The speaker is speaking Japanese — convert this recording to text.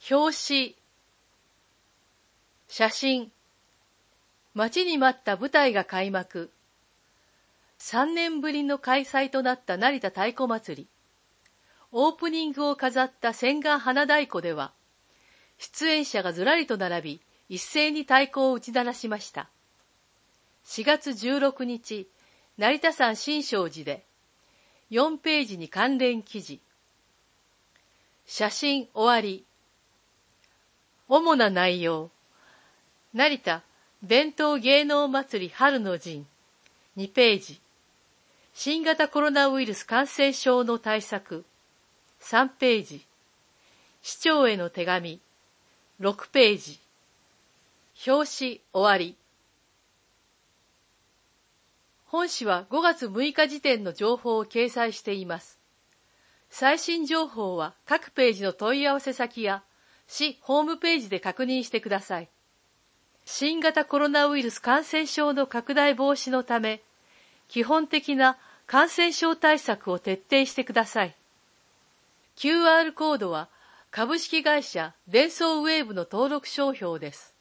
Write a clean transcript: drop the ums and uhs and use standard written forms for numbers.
表紙、写真、待ちに待った舞台が開幕。3年ぶりの開催となった成田太鼓祭り。オープニングを飾った千貫花太鼓では、出演者がずらりと並び、一斉に太鼓を打ち鳴らしました。4月16日、成田山新勝寺で、4ページに関連記事。写真終わり。主な内容。成田伝統芸能祭り春の陣。2ページ。新型コロナウイルス感染症の対策。3ページ。市長への手紙。6ページ。表紙終わり。本誌は5月6日時点の情報を掲載しています。最新情報は各ページの問い合わせ先や市ホームページで確認してください。新型コロナウイルス感染症の拡大防止のため、基本的な感染症対策を徹底してください。QR コードは株式会社デンソーウェーブの登録商標です。